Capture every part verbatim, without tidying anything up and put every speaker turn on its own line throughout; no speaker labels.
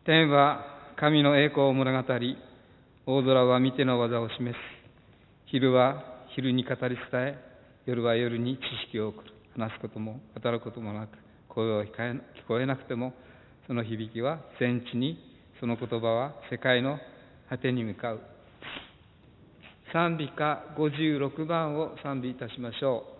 天は神の栄光を物語り、大空は御手の技を示す。昼は昼に語り伝え、夜は夜に知識を送る。話すことも語ることもなく、声を聞こえなくても、その響きは全地に、その言葉は世界の果てに向かう。賛美歌ごじゅうろくばんを賛美いたしましょう。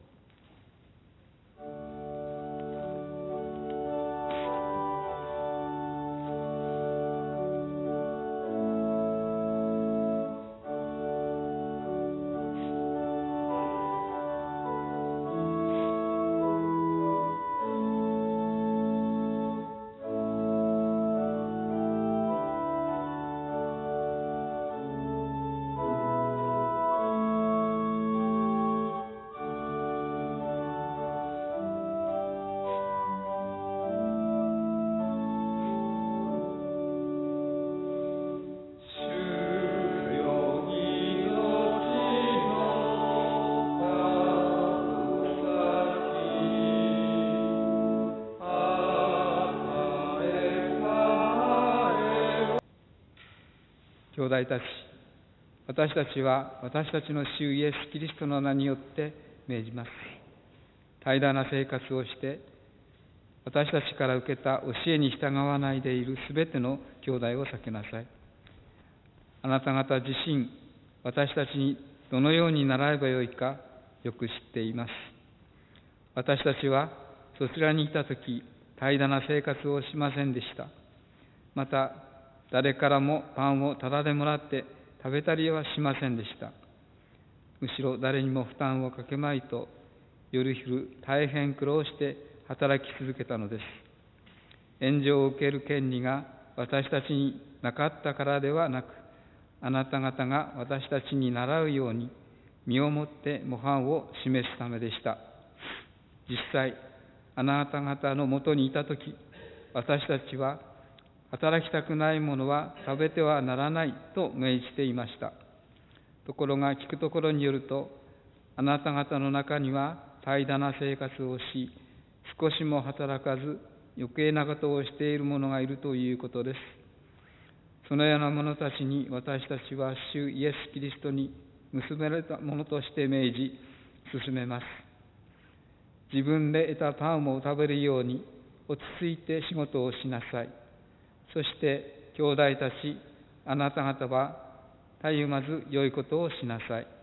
兄弟たち、私たちは私たちの主イエス・キリストの名によって命じます。怠惰な生活をして、私たちから受けた教えに従わないでいるすべての兄弟を避けなさい。あなた方自身、私たちにどのように習えばよいかよく知っています。私たちはそちらにいたとき、怠惰な生活をしませんでした。また、誰からもパンをタダでもらって食べたりはしませんでした。むしろ誰にも負担をかけまいと、夜昼大変苦労して働き続けたのです。援助を受ける権利が私たちになかったからではなく、あなた方が私たちに習うように身をもって模範を示すためでした。実際、あなた方のもとにいたとき、私たちは働きたくないものは食べてはならないと命じていました。ところが聞くところによると、あなた方の中には怠惰な生活をし、少しも働かず余計なことをしている者がいるということです。そのような者たちに私たちは主イエス・キリストに結ばれたものとして命じ進めます。自分で得たパンを食べるように落ち着いて仕事をしなさい。そして兄弟たち、あなた方はたゆまず良いことをしなさい。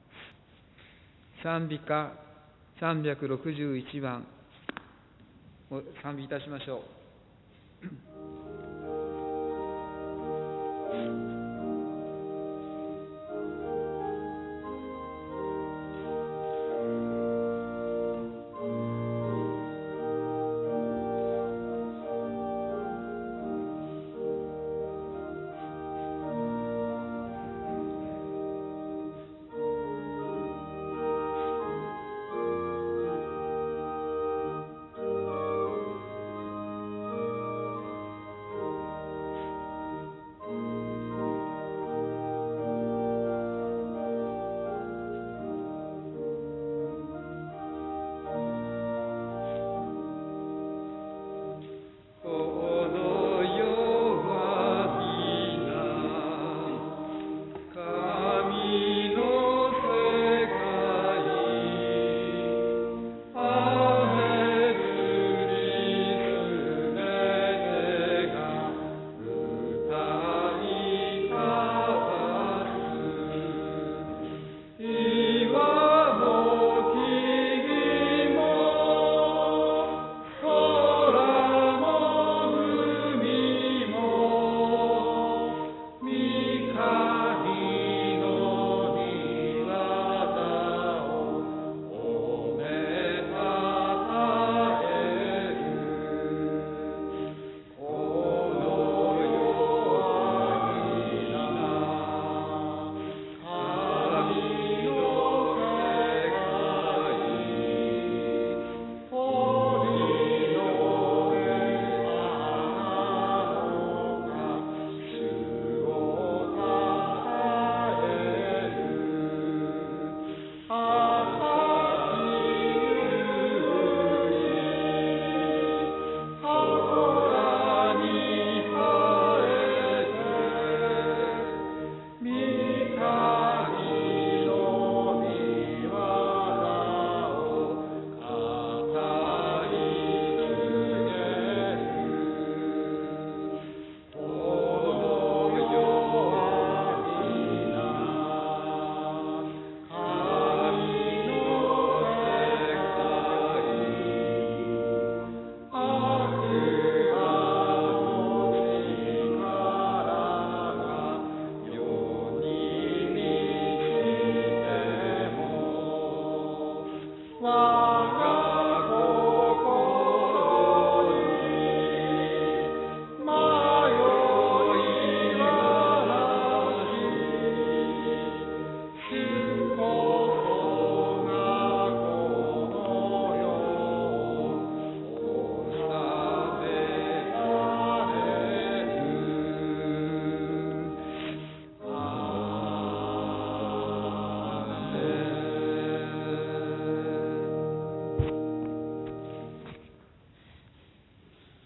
賛美歌さんびゃくろくじゅういちばんを賛美いたしましょう。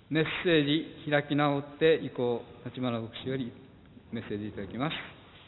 メッセージ開き直って以降、立花牧師よりメッセージいただきます。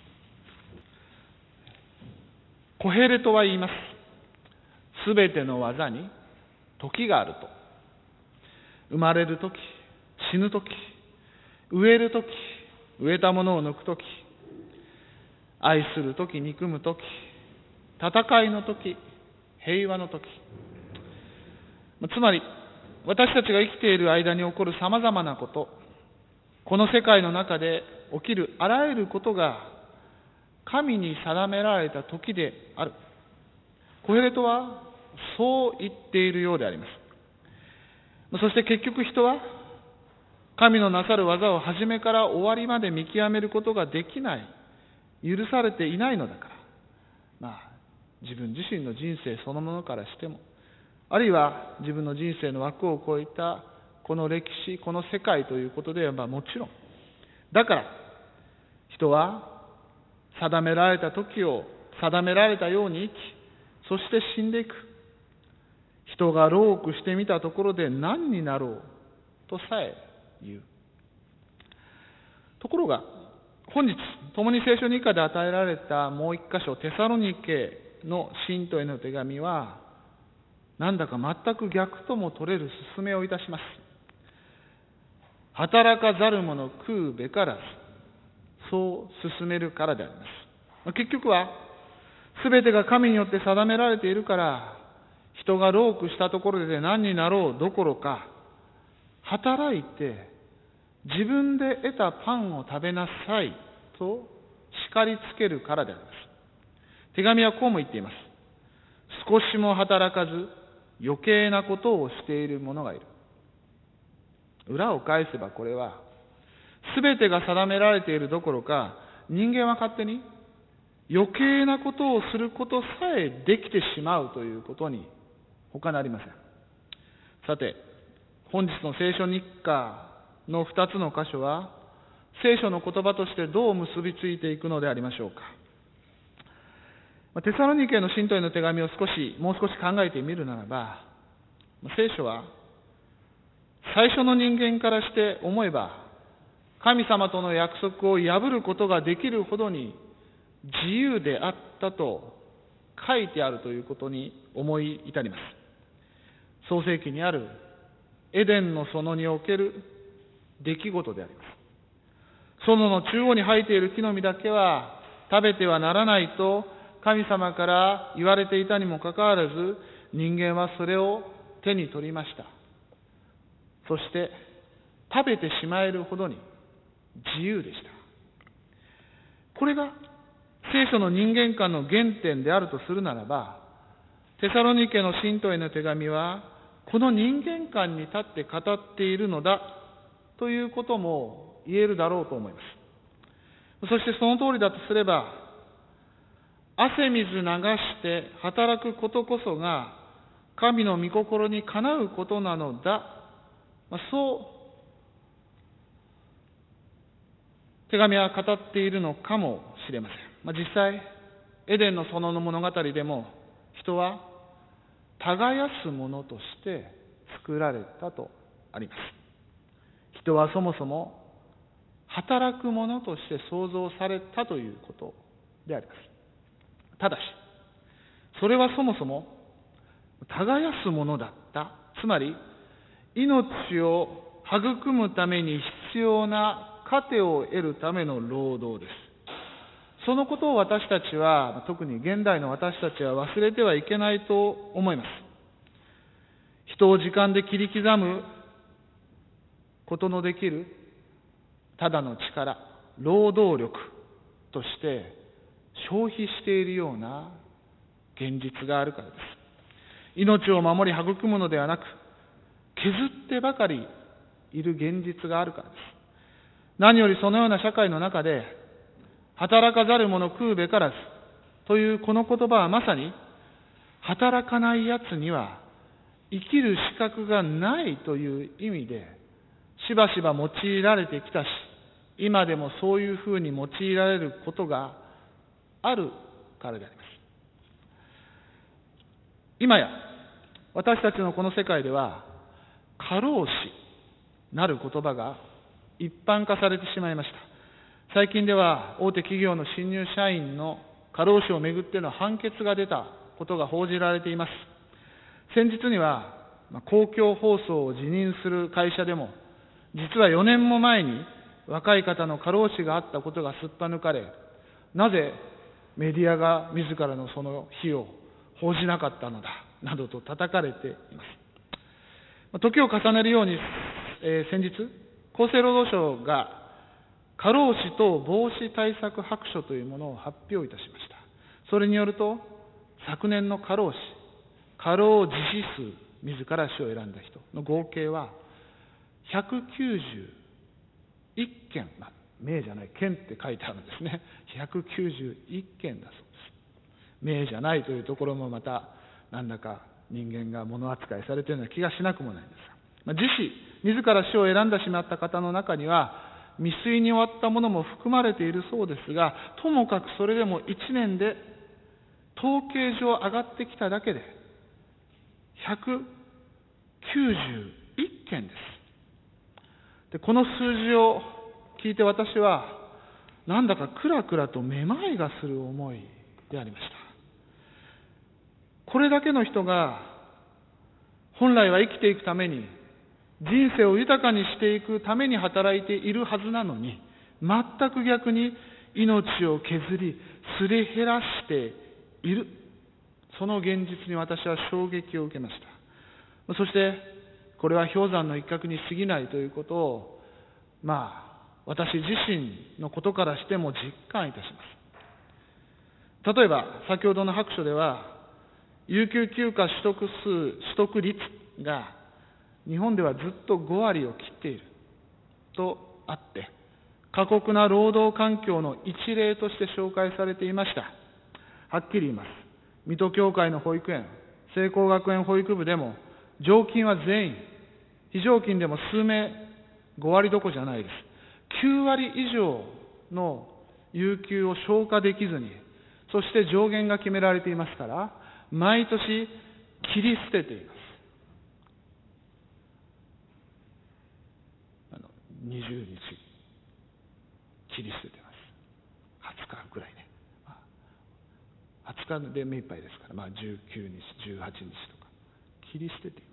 コヘレトは言います。すべての技に時があると。生まれるとき、死ぬとき、植えるとき、植えたものを抜くとき、愛するとき、憎むとき、戦いのとき、平和のとき。つまり、私たちが生きている間に起こるさまざまなこと、この世界の中で起きるあらゆることが神に定められた時である。コヘレトはそう言っているようであります。そして結局人は神のなさる技を初めから終わりまで見極めることができない、許されていないのだから、まあ自分自身の人生そのものからしても、あるいは自分の人生の枠を超えたこの歴史、この世界ということでは、まあ、もちろん。だから人は定められた時を定められたように生き、そして死んでいく。人が老苦してみたところで何になろうとさえ言う。ところが本日共に聖書に以下で与えられたもう一箇所、テサロニケの信徒への手紙はなんだか全く逆とも取れる勧めをいたします。働かざる者食うべからず、そう勧めるからであります。結局は全てが神によって定められているから、人が労苦したところで何になろうどころか、働いて自分で得たパンを食べなさいと叱りつけるからであります。手紙はこうも言っています。少しも働かず余計なことをしている者がいる。裏を返せばこれは、すべてが定められているどころか、人間は勝手に余計なことをすることさえできてしまうということに他なりません。さて、本日の聖書日課の二つの箇所は、聖書の言葉としてどう結びついていくのでありましょうか。テサロニケの信徒への手紙を少し、もう少し考えてみるならば、聖書は最初の人間からして思えば、神様との約束を破ることができるほどに自由であったと書いてあるということに思い至ります。創世記にあるエデンの園における出来事であります。園の中央に生えている木の実だけは食べてはならないと神様から言われていたにもかかわらず、人間はそれを手に取りました。そして食べてしまえるほどに自由でした。これが聖書の人間観の原点であるとするならば、テサロニケの信徒への手紙はこの人間観に立って語っているのだということも言えるだろうと思います。そしてその通りだとすれば、汗水流して働くことこそが神の御心にかなうことなのだ、まあ、そう手紙は語っているのかもしれません。まあ、実際エデンの園の物語でも、人は耕すものとして作られたとあります。人はそもそも働くものとして創造されたということであります。ただし、それはそもそも耕すものだった。つまり、命を育むために必要な糧を得るための労働です。そのことを私たちは、特に現代の私たちは忘れてはいけないと思います。人を時間で切り刻むことのできるただの力、労働力として消費しているような現実があるからです。命を守り育むのではなく、削ってばかりいる現実があるからです。何よりそのような社会の中で、働かざる者食うべからずというこの言葉はまさに、働かない奴には生きる資格がないという意味でしばしば用いられてきたし、今でもそういうふうに用いられることがあるからであります。今や私たちのこの世界では、過労死なる言葉が一般化されてしまいました。最近では大手企業の新入社員の過労死をめぐっての判決が出たことが報じられています。先日には公共放送を辞任する会社でも、実はよねんも前に若い方の過労死があったことがすっぱ抜かれ、なぜメディアが自らのその日を報じなかったのだなどと叩かれています。時を重ねるように、えー、先日厚生労働省が過労死等防止対策白書というものを発表いたしました。それによると、昨年の過労死、過労自死数、自ら死を選んだ人の合計はひゃくきゅうじゅういっけん、まあ、名じゃない、件って書いてあるんですね。ひゃくきゅうじゅういっけんだそうです。名じゃないというところもまた、なんだか人間が物扱いされているような気がしなくもないんですが、まあ、自死、自ら死を選んでしまった方の中には、未遂に終わったものも含まれているそうですが、ともかくそれでもいちねんで統計上上がってきただけでひゃくきゅうじゅういっけんです。で、この数字を聞いて私はなんだかクラクラとめまいがする思いでありました。これだけの人が本来は生きていくために、人生を豊かにしていくために働いているはずなのに、全く逆に命を削り、すり減らしている。その現実に私は衝撃を受けました。そして、これは氷山の一角に過ぎないということを、まあ、私自身のことからしても実感いたします。例えば、先ほどの白書では、有給休暇取得数、取得率が、日本ではずっとごわりを切っているとあって、過酷な労働環境の一例として紹介されていました。はっきり言います。水戸教会の保育園、聖光学園保育部でも、常勤は全員、非常勤でも数名、ごわりどころじゃないです。きゅうわり以上の有給を消化できずに、そして上限が決められていますから、毎年切り捨てています。にじゅうにち切り捨ててます。はつかぐらいね。はつかで目いっぱいですから、まあ、じゅうくにち、じゅうはちにちとか切り捨ててい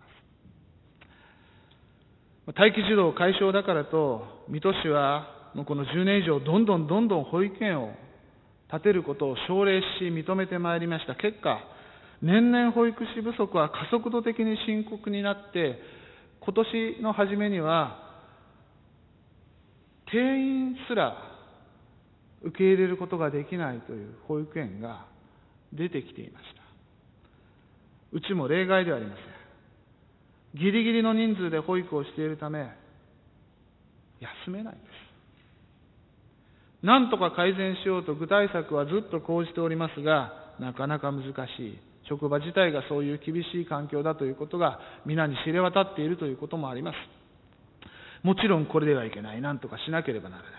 ます。待機児童解消だからと、水戸市はもうこのじゅうねん以上、どんどんどんどん保育園を建てることを奨励し認めてまいりました。結果、年々保育士不足は加速度的に深刻になって、今年の初めには定員すら受け入れることができないという保育園が出てきていました。うちも例外ではありません。ギリギリの人数で保育をしているため、休めないんです。なんとか改善しようと具体策はずっと講じておりますが、なかなか難しい。職場自体がそういう厳しい環境だということが皆に知れ渡っているということもあります。もちろんこれではいけない。なんとかしなければならない。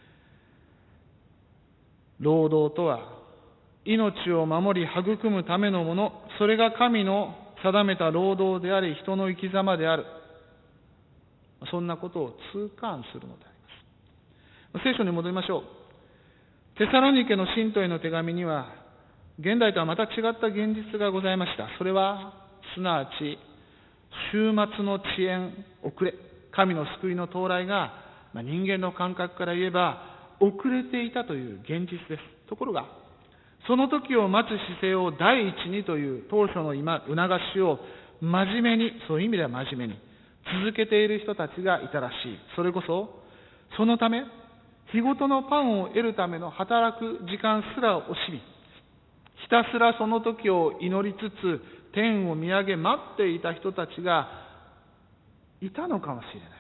労働とは、命を守り育むためのもの、それが神の定めた労働であり、人の生き様である。そんなことを痛感するのであります。聖書に戻りましょう。テサロニケの信徒への手紙には、現代とはまた違った現実がございました。それは、すなわち、終末の遅延、遅れ、神の救いの到来が、まあ、人間の感覚から言えば、遅れていたという現実です。ところが、その時を待つ姿勢を第一にという当初の今促しを真面目に、そういう意味では真面目に続けている人たちがいたらしい。それこそ、そのため、日ごとのパンを得るための働く時間すら惜しみ、ひたすらその時を祈りつつ、天を見上げ待っていた人たちがいたのかもしれない。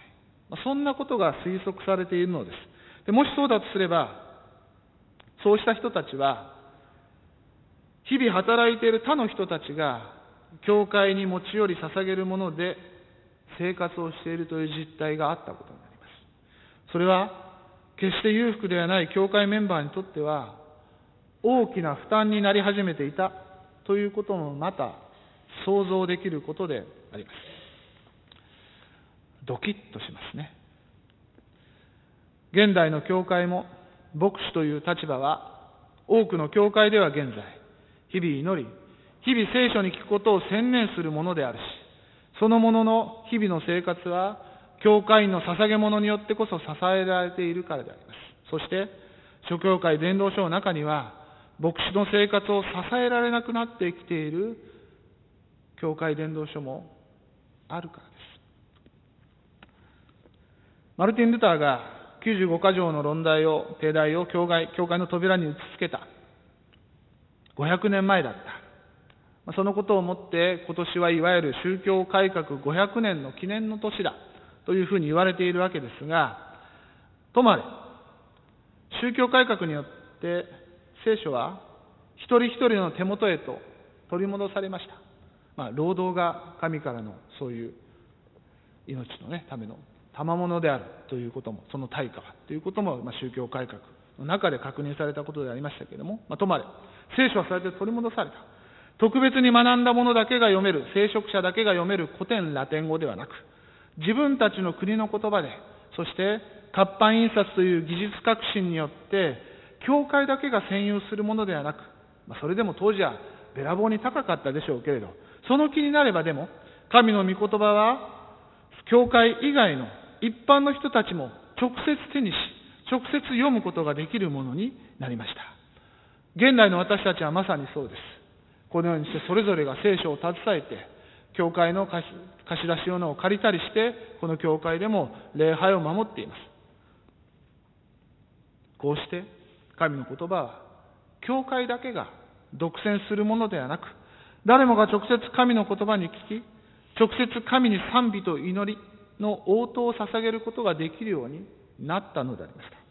そんなことが推測されているのです。でもしそうだとすれば、そうした人たちは、日々働いている他の人たちが、教会に持ち寄り捧げるもので生活をしているという実態があったことになります。それは、決して裕福ではない教会メンバーにとっては、大きな負担になり始めていたということもまた想像できることであります。ドキッとしますね。 現代の教会も牧師という立場は多くの教会では現在、日々祈り、日々聖書に聞くことを専念するものであるし、そのものの日々の生活は教会員の捧げ物によってこそ支えられているからであります。そして諸教会伝道書の中には、牧師の生活を支えられなくなってきている教会伝道書もあるからです。マルティン・ルターがきゅうじゅうごか条の論題を、定題を教会、教会の扉に打ち付けた。ごひゃくねんまえだった。そのことをもって今年はいわゆる宗教改革ごひゃくねんの記念の年だというふうに言われているわけですが、ともあれ、宗教改革によって聖書は一人一人の手元へと取り戻されました。まあ、労働が神からのそういう命の、ね、ための賜物であるということも、その対価ということも、まあ、宗教改革の中で確認されたことでありましたけれども、まあ、ともあれ、聖書はそうやって取り戻された。特別に学んだ者だけが読める、聖職者だけが読める古典ラテン語ではなく、自分たちの国の言葉で、そして活版印刷という技術革新によって、教会だけが占有するものではなく、まあ、それでも当時はべらぼうに高かったでしょうけれど、その気になればでも、神の御言葉は、教会以外の一般の人たちも直接手にし、直接読むことができるものになりました。現代の私たちはまさにそうです。このようにしてそれぞれが聖書を携えて、教会の貸し出し物を借りたりして、この教会でも礼拝を守っています。こうして神の言葉は、教会だけが独占するものではなく、誰もが直接神の言葉に聞き、直接神に賛美と祈りの応答を捧げることができるようになったのでありました。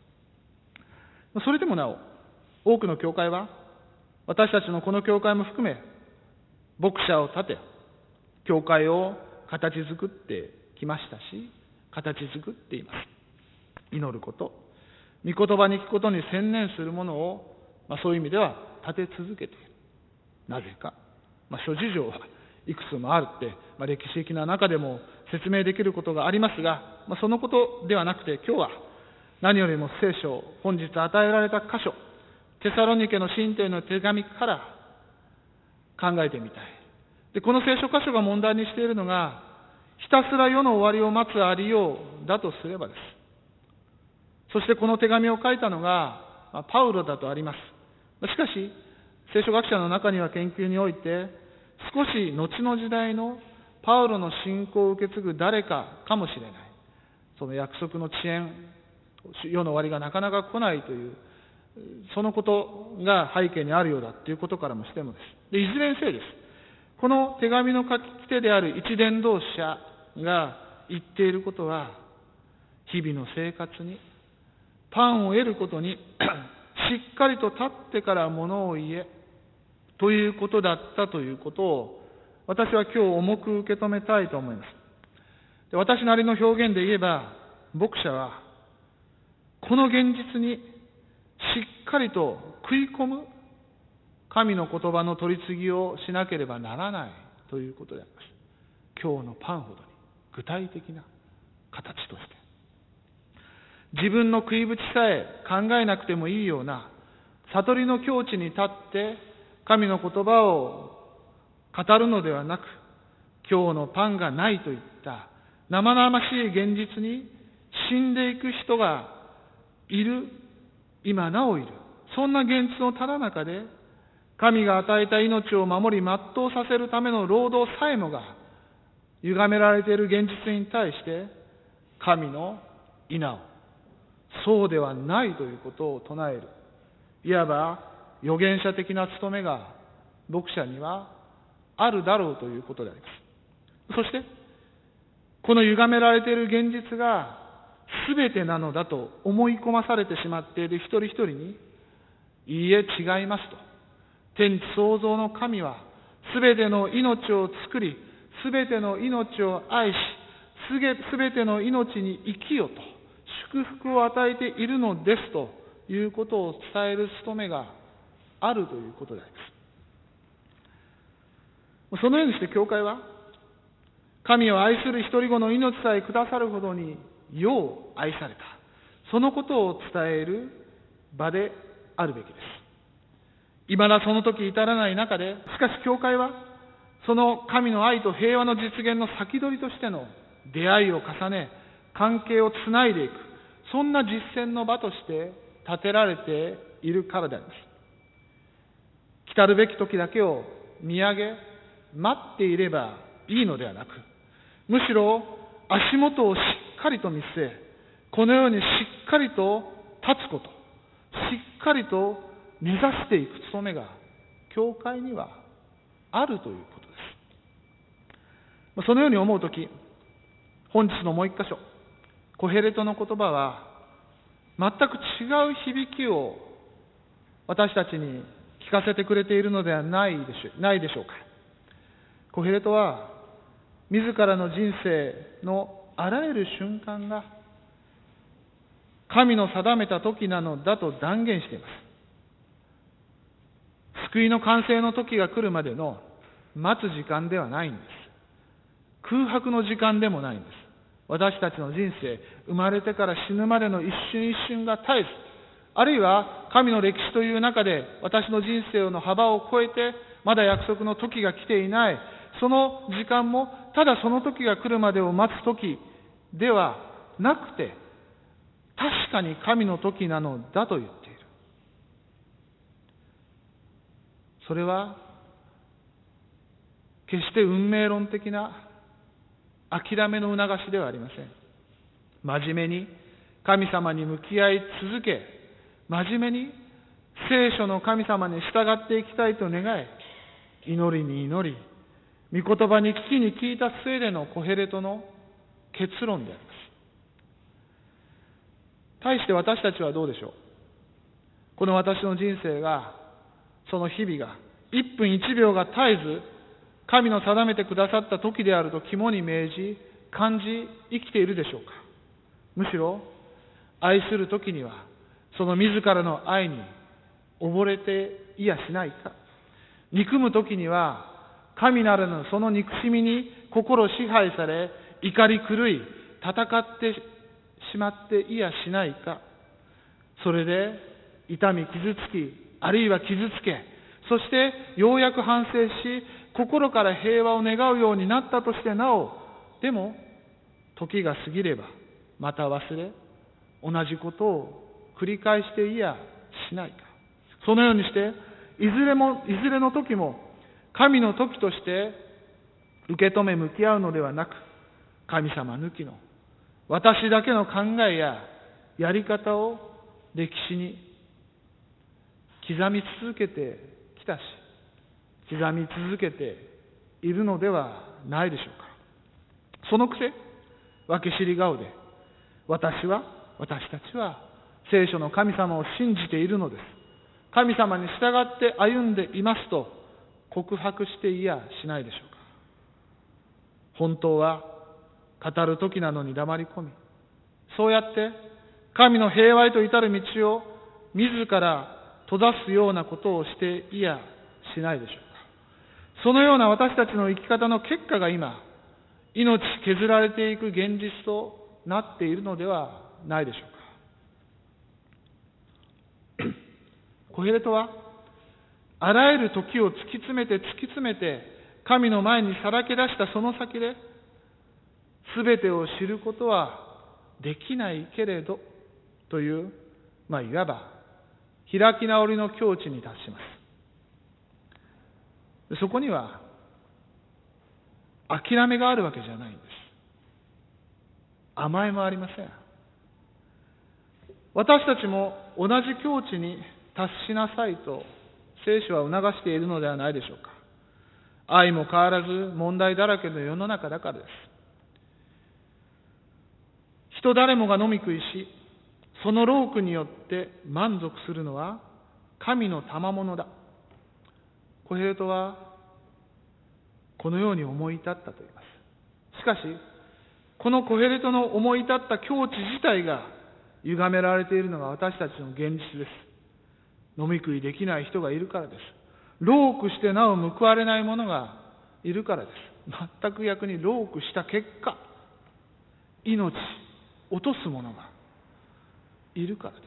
それでもなお、多くの教会は、私たちのこの教会も含め、牧者を立て、教会を形作ってきましたし、形作っています。祈ること、御言葉に聞くことに専念するものを、まあ、そういう意味では立て続けている。なぜか、まあ、諸事情はいくつもあるって、まあ、歴史的な中でも説明できることがありますが、まあ、そのことではなくて、今日は何よりも聖書、本日与えられた箇所、テサロニケの信徒への手紙から考えてみたい。で、この聖書箇所が問題にしているのが、ひたすら世の終わりを待つありようだとすればです。そしてこの手紙を書いたのが、まあ、パウロだとあります。しかし、聖書学者の中には研究において、少し後の時代のパウロの信仰を受け継ぐ誰かかもしれない。その約束の遅延、世の終わりがなかなか来ないという、そのことが背景にあるようだということからもしてもです。で、いずれにせよです。この手紙の書き手である一伝道者が言っていることは、日々の生活に、パンを得ることにしっかりと立ってからものを言えということだったということを、私は今日重く受け止めたいと思います。で、私なりの表現で言えば、牧者はこの現実にしっかりと食い込む神の言葉の取り次ぎをしなければならないということであります。今日のパンほどに具体的な形として、自分の食いぶちさえ考えなくてもいいような悟りの境地に立って神の言葉を語るのではなく、今日のパンがないといった生々しい現実に死んでいく人がいる、今なおいる、そんな現実のただ中で、神が与えた命を守り全うさせるための労働さえもが歪められている現実に対して、神の否を、そうではないということを唱える、いわば預言者的な務めが牧者にはあるだろうということであります。そしてこの歪められている現実が全てなのだと思い込まされてしまっている一人一人に、いいえ違いますと、天地創造の神は全ての命を作り、全ての命を愛し、全ての命に生きよと祝福を与えているのですということを伝える務めがあるということであります。そのようにして教会は、神を愛する一人子の命さえくださるほどによう愛された、 そのことを伝える場であるべきです。未だその時至らない中で、しかし教会はその神の愛と平和の実現の先取りとしての出会いを重ね、関係をつないでいく、そんな実践の場として立てられているからであります。来たるべき時だけを見上げ、待っていればいいのではなく、むしろ足元をしっかりと見据え、このようにしっかりと立つこと、しっかりと目指していく務めが教会にはあるということです。そのように思うとき、本日のもう一箇所、コヘレトの言葉は全く違う響きを私たちに聞かせてくれているのではないでしょないでしょうか。コヘレトは自らの人生のあらゆる瞬間が神の定めた時なのだと断言しています。救いの完成の時が来るまでの待つ時間ではないんです。空白の時間でもないんです。私たちの人生、生まれてから死ぬまでの一瞬一瞬が絶えず、あるいは神の歴史という中で私の人生の幅を超えてまだ約束の時が来ていない、その時間もただその時が来るまでを待つ時ではなくて、確かに神の時なのだと言っている。それは決して運命論的な諦めの促しではありません。真面目に神様に向き合い続け、真面目に聖書の神様に従っていきたいと願い、祈りに祈り、御言葉に聞きに聞いた末でのコヘレトの結論であります。対して私たちはどうでしょう。この私の人生が、その日々がいっぷんいちびょうが絶えず神の定めてくださった時であると肝に銘じ感じ生きているでしょうか。むしろ愛する時にはその自らの愛に溺れていやしないか。憎む時には神なるその憎しみに心支配され、怒り狂い戦ってしまっていやしないか。それで痛み傷つき、あるいは傷つけ、そしてようやく反省し、心から平和を願うようになったとしてなお、でも時が過ぎればまた忘れ、同じことを繰り返していやしないか。そのようにしていずれもいずれの時も神の時として受け止め向き合うのではなく、神様抜きの私だけの考えややり方を歴史に刻み続けてきたし、刻み続けているのではないでしょうか。そのくせ分け知り顔で、私は私たちは聖書の神様を信じているのです、神様に従って歩んでいますと告白していやしないでしょうか。本当は語る時なのに黙り込み、そうやって神の平和へと至る道を自ら閉ざすようなことをしていやしないでしょうか。そのような私たちの生き方の結果が今、命削られていく現実となっているのではないでしょうか。コヘレトは、あらゆる時を突き詰めて突き詰めて、神の前にさらけ出したその先で、すべてを知ることはできないけれど、という、まあ、いわば、開き直りの境地に達します。そこには諦めがあるわけじゃないんです。甘えもありません。私たちも同じ境地に達しなさいと聖書は促しているのではないでしょうか。愛も変わらず問題だらけの世の中だからです。人誰もが飲み食いし、その労苦によって満足するのは神の賜物だ。コヘレトはこのように思い至ったと言います。しかし、このコヘレトの思い至った境地自体が歪められているのが私たちの現実です。飲み食いできない人がいるからです。労苦してなお報われない者がいるからです。全く逆に労苦した結果、命落とす者がいるからです。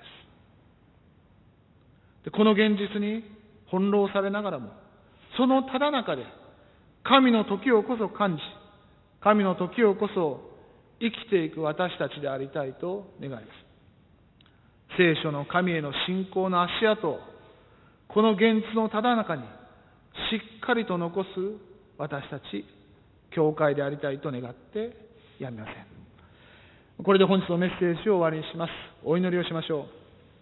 で、この現実に翻弄されながらも、そのただ中で神の時をこそ感じ、神の時をこそ生きていく私たちでありたいと願います。聖書の神への信仰の足跡をこの現実のただ中にしっかりと残す私たち教会でありたいと願ってやみません。これで本日のメッセージを終わりにします。お祈りをしましょう。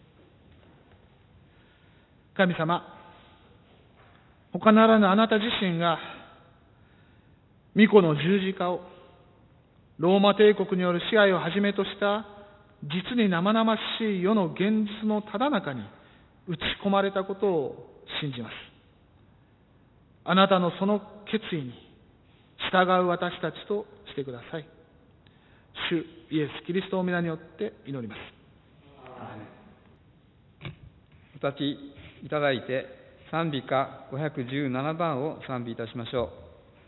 神様、他ならぬあなた自身が御子の十字架をローマ帝国による支配をはじめとした実に生々しい世の現実のただ中に打ち込まれたことを信じます。あなたのその決意に従う私たちとしてください。主イエス・キリストの皆によって祈ります。
お立ちいただいて賛美歌ごひゃくじゅうななばんを賛美いたしましょう。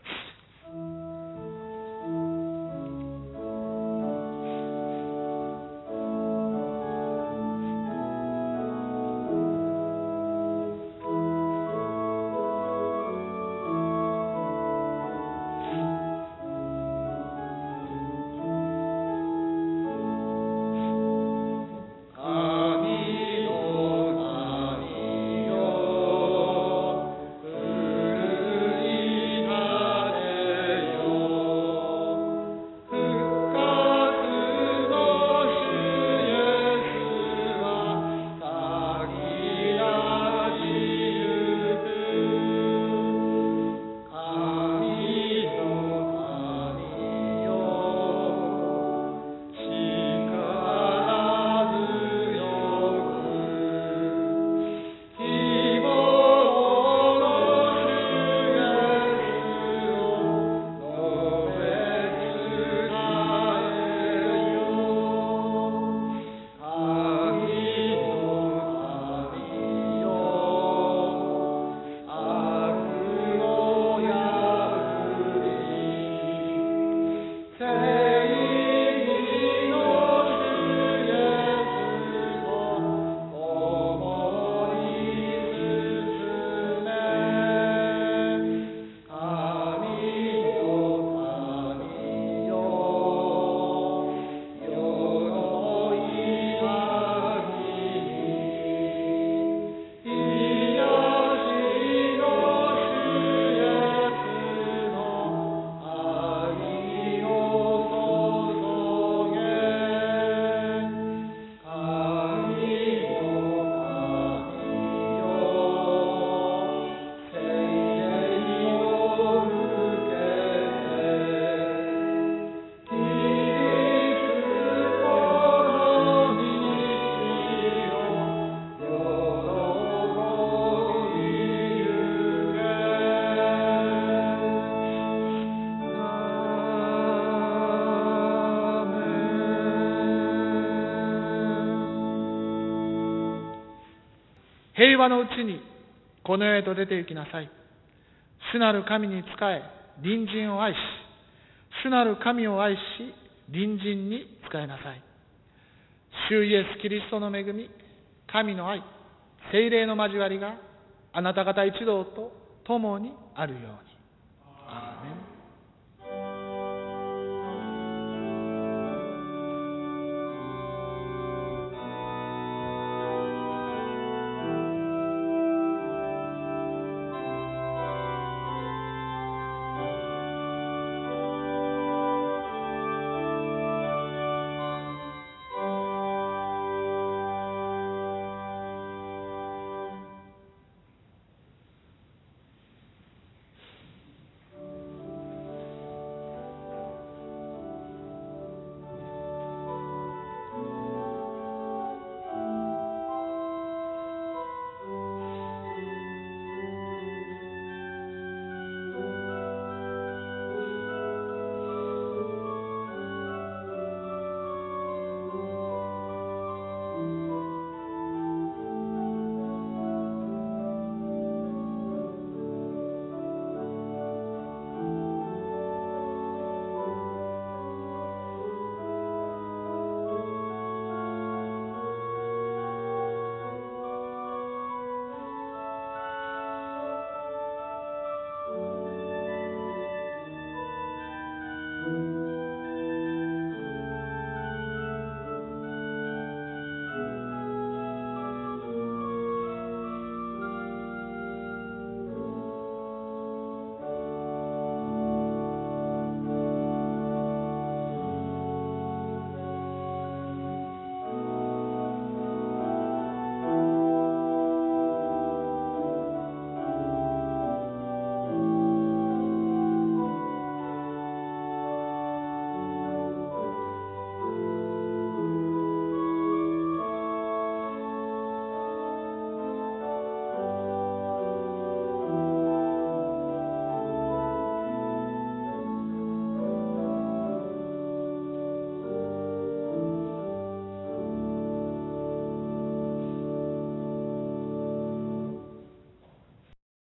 平和のうちにこの世へと出て行きなさい。主なる神に仕え、隣人を愛し、主なる神を愛し、隣人に仕えなさい。主イエス・キリストの恵み、神の愛、聖霊の交わりがあなた方一同と共にあるように。